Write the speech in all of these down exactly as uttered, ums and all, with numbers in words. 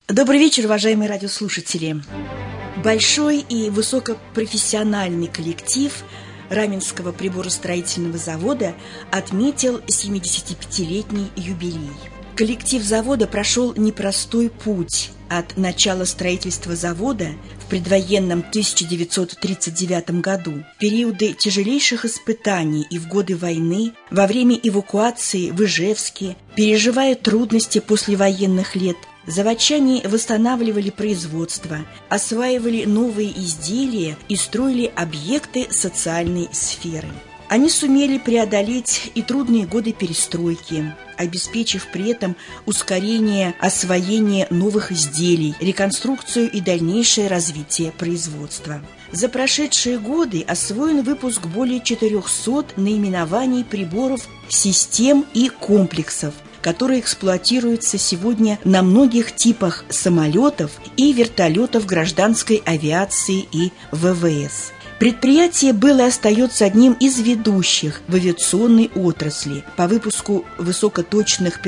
Добрый вечер, уважаемые радиослушатели. Большой и высокопрофессиональный коллектив Раменского приборостроительного завода отметил семидесятипятилетний юбилей. Коллектив завода прошел непростой путь от начала строительства завода в предвоенном тысяча девятьсот тридцать девятом году, в периоды тяжелейших испытаний и в годы войны, во время эвакуации в Ижевске, переживая трудности послевоенных лет, заводчане восстанавливали производство, осваивали новые изделия и строили объекты социальной сферы. Они сумели преодолеть и трудные годы перестройки, обеспечив при этом ускорение освоения новых изделий, реконструкцию и дальнейшее развитие производства. За прошедшие годы освоен выпуск более четырехсот наименований приборов, систем и комплексов, которые эксплуатируются сегодня на многих типах самолетов и вертолетов гражданской авиации и вэ вэ эс. Предприятие было и остается одним из ведущих в авиационной отрасли по выпуску высокоточных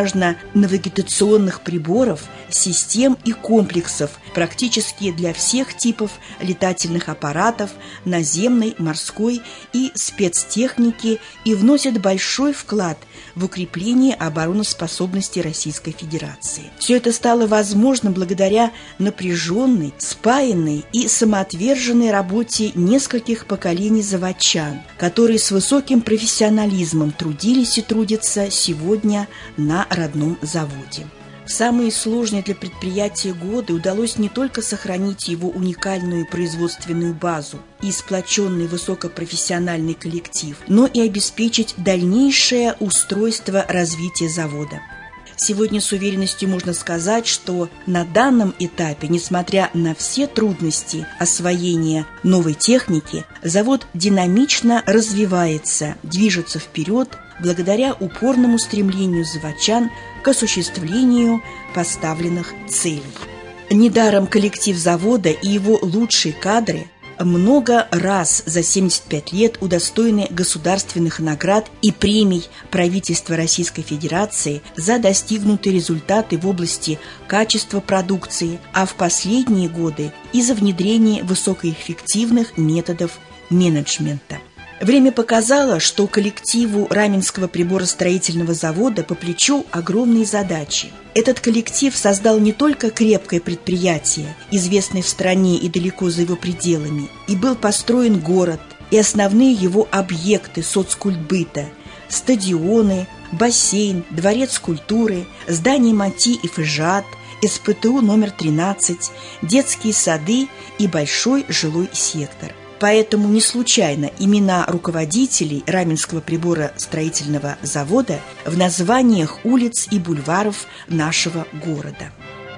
пилотажно-навигационных приборов, систем и комплексов практически для всех типов летательных аппаратов, наземной, морской и спецтехники и вносит большой вклад в укрепление обороноспособности Российской Федерации. Все это стало возможно благодаря напряженной, спаянной и самоотверженной работе нескольких поколений заводчан, которые с высоким профессионализмом трудились и трудятся сегодня на родном заводе. В самые сложные для предприятия годы удалось не только сохранить его уникальную производственную базу и сплоченный высокопрофессиональный коллектив, но и обеспечить дальнейшее устройство развития завода. Сегодня с уверенностью можно сказать, что на данном этапе, несмотря на все трудности освоения новой техники, завод динамично развивается, движется вперед благодаря упорному стремлению заводчан к осуществлению поставленных целей. Недаром коллектив завода и его лучшие кадры много раз за семьдесят пять лет удостоены государственных наград и премий правительства Российской Федерации за достигнутые результаты в области качества продукции, а в последние годы и за внедрение высокоэффективных методов менеджмента. Время показало, что коллективу Раменского приборостроительного завода по плечу огромные задачи. Этот коллектив создал не только крепкое предприятие, известное в стране и далеко за его пределами, и был построен город, и основные его объекты соцкультбыта – стадионы, бассейн, дворец культуры, здание МАТИ и ФЭЖАТ, эс пэ тэ у номер тринадцать, детские сады и большой жилой сектор. Поэтому не случайно имена руководителей Раменского приборостроительного завода в названиях улиц и бульваров нашего города.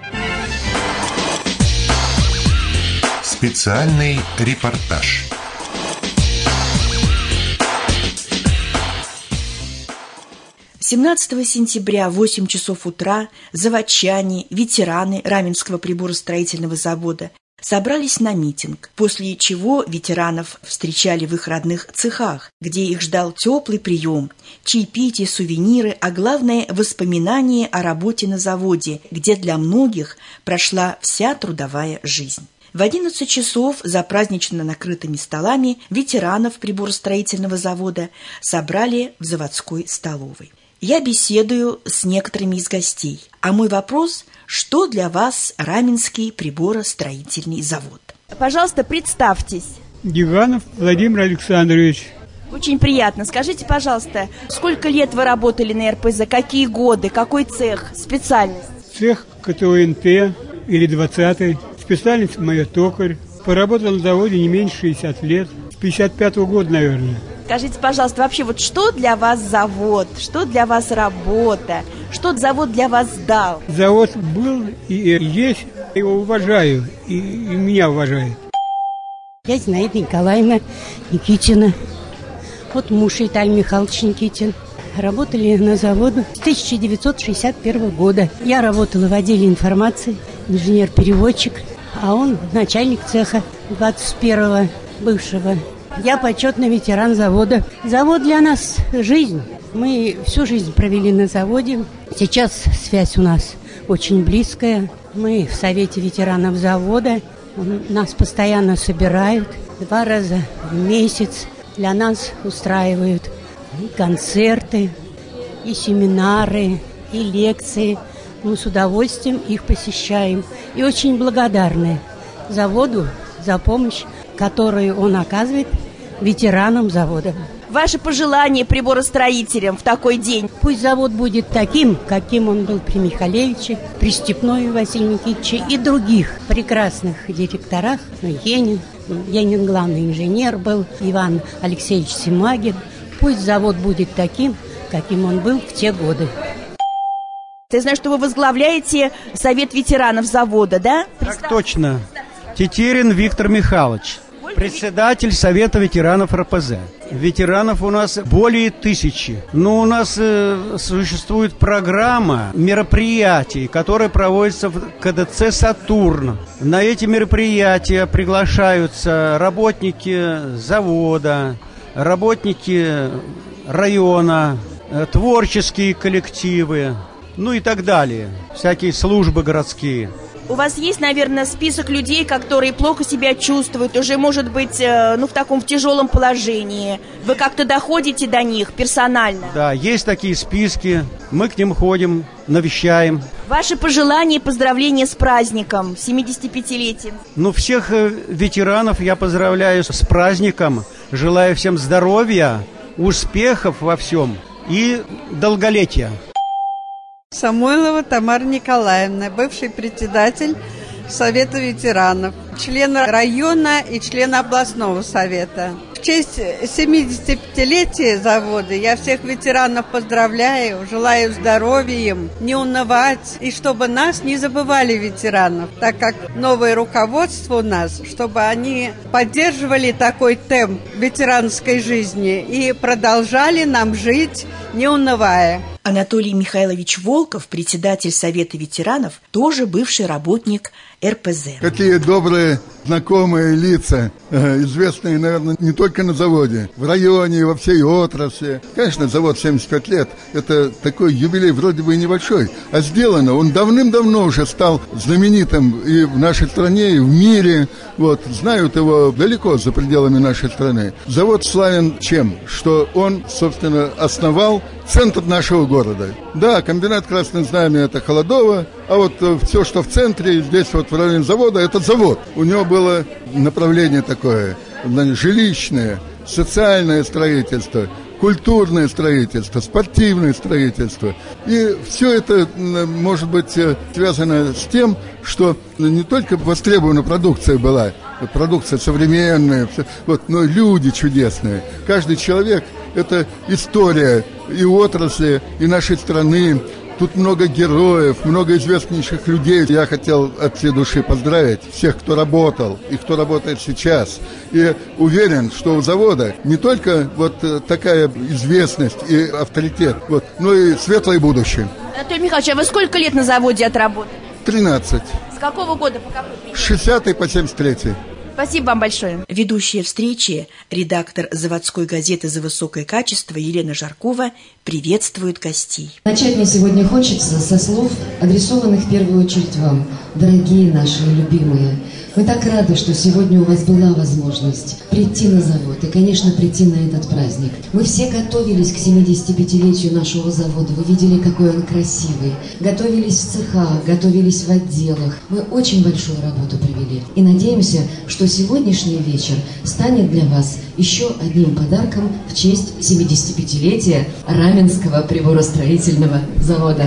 Специальный репортаж. семнадцатого сентября в восемь часов утра заводчане, ветераны Раменского приборостроительного завода собрались на митинг, после чего ветеранов встречали в их родных цехах, где их ждал теплый прием, чаепитие, сувениры, а главное – воспоминания о работе на заводе, где для многих прошла вся трудовая жизнь. В одиннадцать часов за празднично накрытыми столами ветеранов приборостроительного завода собрали в заводской столовой. Я беседую с некоторыми из гостей, а мой вопрос – что для вас Раменский приборостроительный завод? Пожалуйста, представьтесь. Гиганов Владимир Александрович. Очень приятно. Скажите, пожалуйста, сколько лет вы работали на эр пэ зэ, какие годы, какой цех, специальность? Цех ка тэ о эн тэ или двадцатый, специальность моя токарь. Поработал на заводе не меньше шестидесяти лет, с пятьдесят пятого года, наверное. Скажите, пожалуйста, вообще вот что для вас завод, что для вас работа, что завод для вас дал? Завод был и есть, я его уважаю, и, и меня уважает. Я Зинаида Николаевна Никитина, вот муж Виталий Михайлович Никитин. Работали на заводе с тысяча девятьсот шестьдесят первого года. Я работала в отделе информации, инженер-переводчик, а он начальник цеха двадцать первого бывшего. Я почетный ветеран завода. Завод для нас – жизнь. Мы всю жизнь провели на заводе. Сейчас связь у нас очень близкое. Мы в Совете ветеранов завода. Нас постоянно собирают. Два раза в месяц для нас устраивают и концерты, и семинары, и лекции. Мы с удовольствием их посещаем. И очень благодарны заводу за помощь, которую он оказывает ветеранам завода. Ваши пожелания приборостроителям в такой день? Пусть завод будет таким, каким он был при Михалевиче, при Степнове Василии Никитиче и других прекрасных директорах. Енин, Енин главный инженер был, Иван Алексеевич Симагин. Пусть завод будет таким, каким он был в те годы. Я знаю, что вы возглавляете Совет ветеранов завода, да? Так точно. Тетерин Виктор Михайлович. Председатель Совета ветеранов эр пэ зэ. Ветеранов у нас более тысячи. Но у нас э, существует программа мероприятий, которая проводится в ка дэ цэ «Сатурн». На эти мероприятия приглашаются работники завода, работники района, э, творческие коллективы, ну и так далее. Всякие службы городские. У вас есть, наверное, список людей, которые плохо себя чувствуют, уже, может быть, ну, в таком в тяжелом положении. Вы как-то доходите до них персонально? Да, есть такие списки. Мы к ним ходим, навещаем. Ваши пожелания и поздравления с праздником, семидесятипятилетием? Ну, всех ветеранов я поздравляю с праздником. Желаю всем здоровья, успехов во всем и долголетия. Самойлова Тамара Николаевна, бывший председатель Совета ветеранов, член района и член областного совета. В честь семидесятипятилетия завода я всех ветеранов поздравляю, желаю здоровья им, не унывать, и чтобы нас не забывали ветеранов, так как новое руководство у нас, чтобы они поддерживали такой темп ветеранской жизни и продолжали нам жить, не унывая. Анатолий Михайлович Волков, председатель Совета ветеранов, тоже бывший работник эр пэ зэ. Какие добрые, знакомые лица, известные, наверное, не только на заводе, в районе и во всей отрасли. Конечно, завод семьдесят пять лет, это такой юбилей вроде бы и небольшой, а сделано, он давным-давно уже стал знаменитым и в нашей стране, и в мире. Вот, знают его далеко за пределами нашей страны. Завод славен чем? Что он, собственно, основал центр нашего города. Да, комбинат «Красное Знамя» — это Холодово, а вот все, что в центре, здесь вот в районе завода, это завод. У него было направление такое, жилищное, социальное строительство, культурное строительство, спортивное строительство. И все это может быть связано с тем, что не только востребована продукция была, продукция современная, вот, но люди чудесные. Каждый человек – это история и отрасли, и нашей страны. Тут много героев, много известнейших людей. Я хотел от всей души поздравить всех, кто работал и кто работает сейчас. И уверен, что у завода не только вот такая известность и авторитет, вот, но и светлое будущее. Анатолий Михайлович, а вы сколько лет на заводе отработали? тринадцать. С какого года по какой период? С шестидесятого по семьдесят третий. Спасибо вам большое. Ведущая встречи, редактор заводской газеты «За высокое качество» Елена Жаркова приветствует гостей. Начать мне сегодня хочется со слов, адресованных в первую очередь вам, дорогие наши любимые. Мы так рады, что сегодня у вас была возможность прийти на завод и, конечно, прийти на этот праздник. Мы все готовились к семидесятипятилетию нашего завода. Вы видели, какой он красивый. Готовились в цехах, готовились в отделах. Мы очень большую работу провели. И надеемся, что сегодняшний вечер станет для вас еще одним подарком в честь семидесятипятилетия Раменского приборостроительного завода.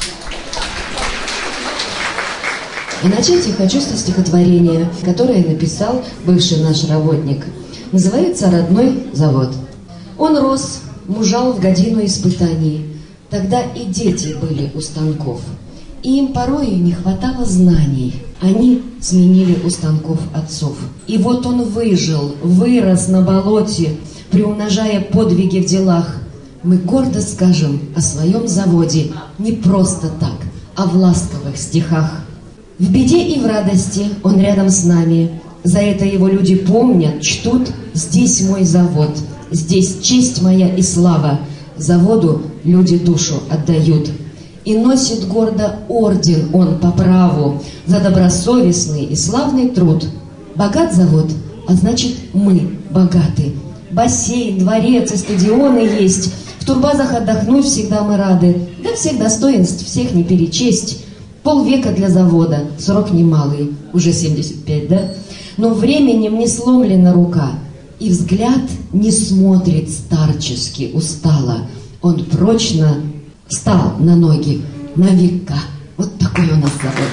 И начать я хочу со стихотворения, которое написал бывший наш работник. Называется «Родной завод». Он рос, мужал в годину испытаний. Тогда и дети были у станков. И им порою не хватало знаний. Они сменили у станков отцов. И вот он выжил, вырос на болоте, приумножая подвиги в делах. Мы гордо скажем о своем заводе не просто так, а в ласковых стихах. В беде и в радости он рядом с нами. За это его люди помнят, чтут. Здесь мой завод, здесь честь моя и слава. Заводу люди душу отдают. И носит гордо орден он по праву за добросовестный и славный труд. Богат завод, а значит мы богаты. Бассейн, дворец и стадионы есть. В турбазах отдохнуть всегда мы рады. Да всех достоинств всех не перечесть. Полвека для завода, срок немалый, уже семьдесят пять, да? Но временем не сломлена рука, и взгляд не смотрит старчески устало. Он прочно встал на ноги на века. Вот такой у нас завод.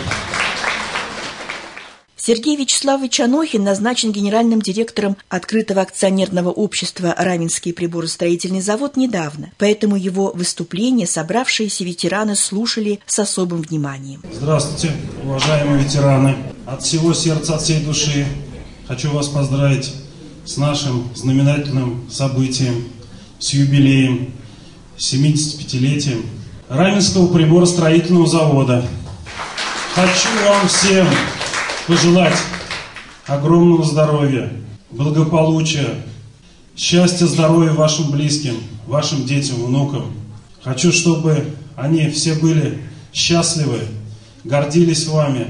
Сергей Вячеславович Анохин назначен генеральным директором открытого акционерного общества «Раменский приборостроительный завод» недавно, поэтому его выступление собравшиеся ветераны слушали с особым вниманием. Здравствуйте, уважаемые ветераны! От всего сердца, от всей души хочу вас поздравить с нашим знаменательным событием, с юбилеем, семидесятипятилетием Раменского приборостроительного завода. Хочу вам всем пожелать огромного здоровья, благополучия, счастья, здоровья вашим близким, вашим детям, внукам. Хочу, чтобы они все были счастливы, гордились вами,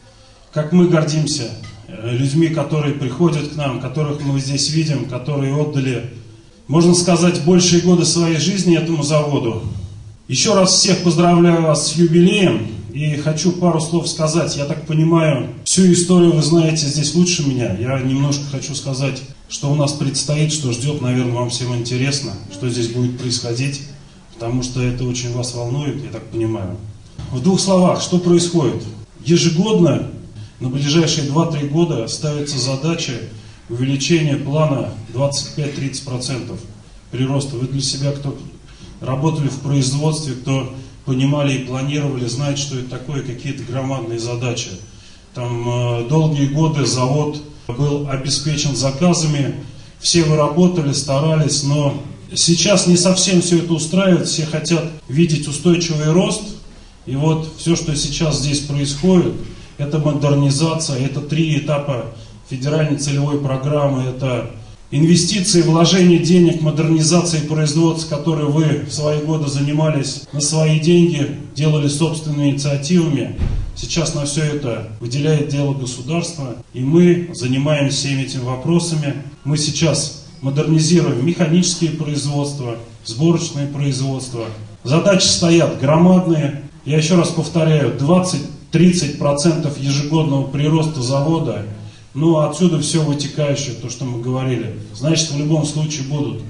как мы гордимся людьми, которые приходят к нам, которых мы здесь видим, которые отдали, можно сказать, большие годы своей жизни этому заводу. Еще раз всех поздравляю вас с юбилеем. И хочу пару слов сказать. Я так понимаю, всю историю вы знаете здесь лучше меня. Я немножко хочу сказать, что у нас предстоит, что ждет, наверное, вам всем интересно, что здесь будет происходить, потому что это очень вас волнует, я так понимаю. В двух словах, что происходит? Ежегодно, на ближайшие два-три года ставится задача увеличения плана двадцать пять-тридцать процентов прироста. Вы для себя, кто работали в производстве, кто понимали и планировали, знать, что это такое, какие-то громадные задачи. Там э, долгие годы завод был обеспечен заказами, все вы работали, старались, но сейчас не совсем все это устраивает, все хотят видеть устойчивый рост, и вот все, что сейчас здесь происходит, это модернизация, это три этапа федеральной целевой программы, это инвестиции, вложение денег, модернизация производства, которые вы в свои годы занимались на свои деньги, делали собственными инициативами. Сейчас на все это выделяет дело государства, и мы занимаемся всеми этими вопросами. Мы сейчас модернизируем механические производства, сборочные производства. Задачи стоят громадные. Я еще раз повторяю, двадцать-тридцать процентов ежегодного прироста завода. Ну, отсюда все вытекающее, то, что мы говорили. Значит, в любом случае будут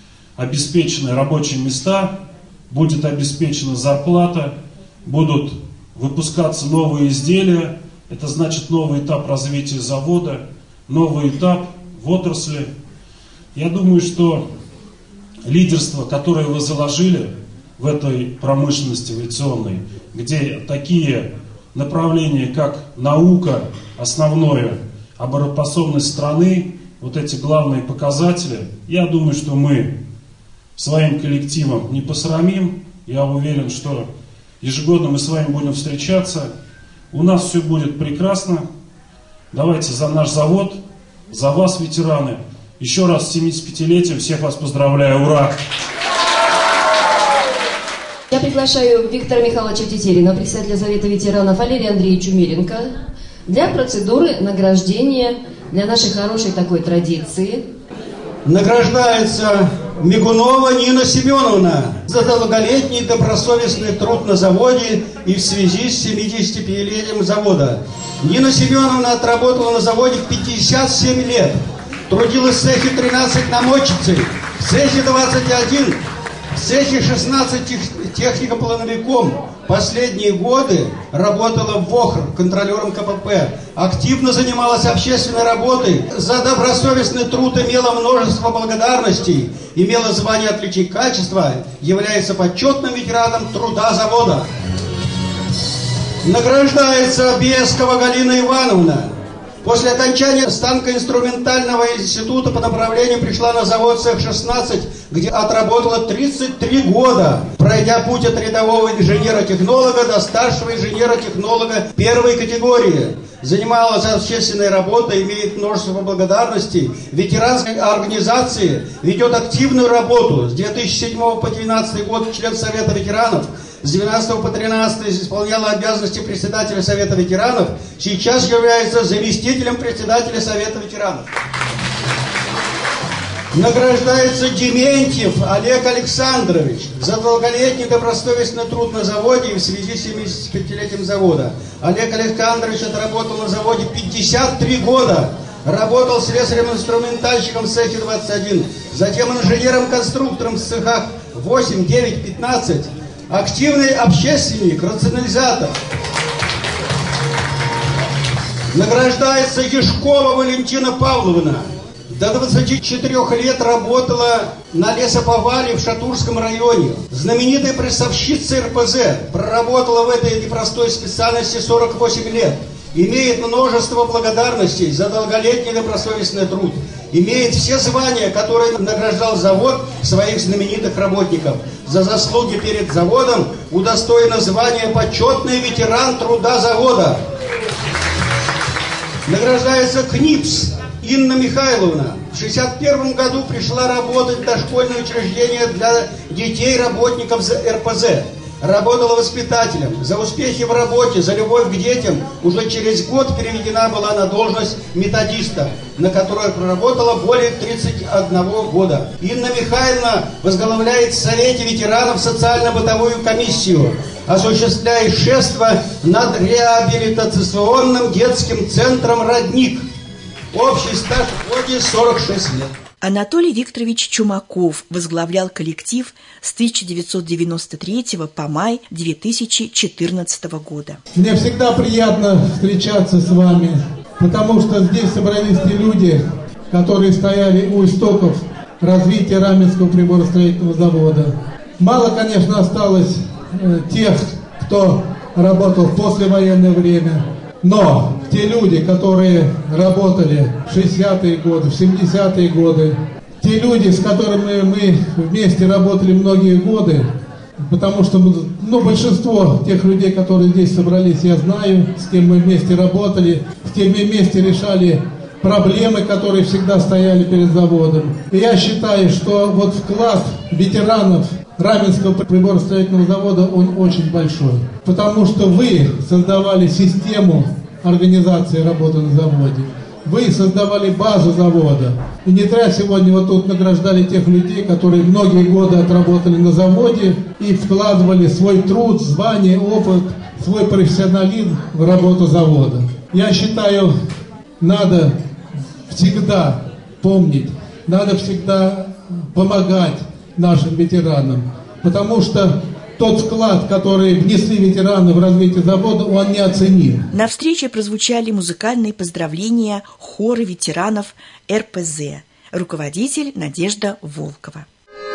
обеспечены рабочие места, будет обеспечена зарплата, будут выпускаться новые изделия. Это значит новый этап развития завода, новый этап в отрасли. Я думаю, что лидерство, которое вы заложили в этой промышленности авиационной, где такие направления, как наука, основное, обороноспособность страны, вот эти главные показатели, я думаю, что мы своим коллективом не посрамим. Я уверен, что ежегодно мы с вами будем встречаться. У нас все будет прекрасно. Давайте за наш завод, за вас, ветераны. Еще раз с семидесятипятилетием всех вас поздравляю. Ура! Я приглашаю Виктора Михайловича Тетерина, председателя Совета ветеранов, Валерия Андреевича Умеренко, для процедуры награждения, для нашей хорошей такой традиции. Награждается Мигунова Нина Семеновна за долголетний добросовестный труд на заводе и в связи с семидесятипятилетием завода. Нина Семеновна отработала на заводе пятьдесят семь лет. Трудилась в цехе тринадцать намочицей, в цехе двадцать один, в цехе шестнадцать технико-плановиком. Последние годы работала в ВОХР, контролером ка пэ пэ. Активно занималась общественной работой. За добросовестный труд имела множество благодарностей. Имела звание отличия качества. Является почетным ветераном труда завода. Награждается Бескова Галина Ивановна. После окончания станкоинструментального института по направлению пришла на завод цех шестнадцать, где отработала тридцать три года, пройдя путь от рядового инженера-технолога до старшего инженера-технолога первой категории. Занималась общественной работой, имеет множество благодарностей. Ветеранской организации ведет активную работу. С две тысячи седьмого по две тысячи двенадцатый год член Совета ветеранов, с двенадцатого по тринадцатый исполняла обязанности председателя Совета ветеранов, сейчас является заместителем председателя Совета ветеранов. Награждается Дементьев Олег Александрович за долголетний добросовестный труд на заводе и в связи с семидесятипятилетием завода. Олег Александрович отработал на заводе пятьдесят три года. Работал слесарем-инструментальщиком в цехе двадцать один, затем инженером-конструктором в цехах восемь, девять, пятнадцать. Активный общественник, рационализатор. Награждается Яшкова Валентина Павловна. До двадцати четырёх лет работала на лесоповале в Шатурском районе. Знаменитая прессовщица эр пэ зэ. Проработала в этой непростой специальности сорок восемь лет. Имеет множество благодарностей за долголетний добросовестный труд. Имеет все звания, которые награждал завод своих знаменитых работников. За заслуги перед заводом удостоена звания почетный ветеран труда завода. Награждается КНИПС Инна Михайловна. В шестьдесят первом году пришла работать в дошкольное учреждение для детей работников эр пэ зэ. Работала воспитателем. За успехи в работе, за любовь к детям уже через год переведена была на должность методиста, на которой проработала более тридцати одного года. Инна Михайловна возглавляет в Совете ветеранов социально-бытовую комиссию, осуществляя шефство над реабилитационным детским центром «Родник». Общий стаж в ходе сорок шесть лет. Анатолий Викторович Чумаков возглавлял коллектив с тысяча девятьсот девяносто третьего по май две тысячи четырнадцатого года. Мне всегда приятно встречаться с вами, потому что здесь собрались те люди, которые стояли у истоков развития Раменского приборостроительного завода. Мало, конечно, осталось э, тех, кто работал в послевоенное время, но те люди, которые работали в шестидесятые годы, в семидесятые годы, те люди, с которыми мы вместе работали многие годы, потому что ну, большинство тех людей, которые здесь собрались, я знаю, с кем мы вместе работали, с кем мы вместе решали проблемы, которые всегда стояли перед заводом. И я считаю, что вот вклад ветеранов Раменского приборостроительного завода, он очень большой. Потому что вы создавали систему организации работы на заводе. Вы создавали базу завода. И не зря сегодня вот тут награждали тех людей, которые многие годы отработали на заводе и вкладывали свой труд, звание, опыт, свой профессионализм в работу завода. Я считаю, надо всегда помнить, надо всегда помогать нашим ветеранам, потому что тот вклад, который внесли ветераны в развитие завода, он неоценим. На встрече прозвучали музыкальные поздравления хора ветеранов эр пэ зэ. Руководитель Надежда Волкова.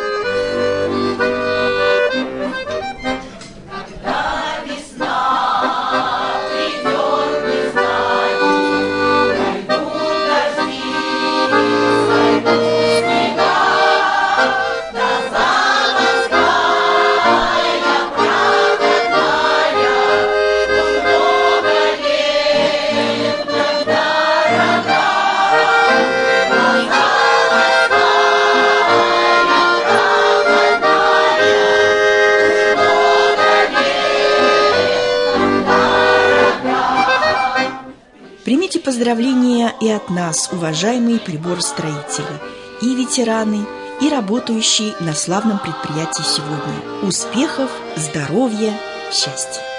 Примите поздравления и от нас, уважаемые приборостроители, и ветераны, и работающие на славном предприятии сегодня. Успехов, здоровья, счастья!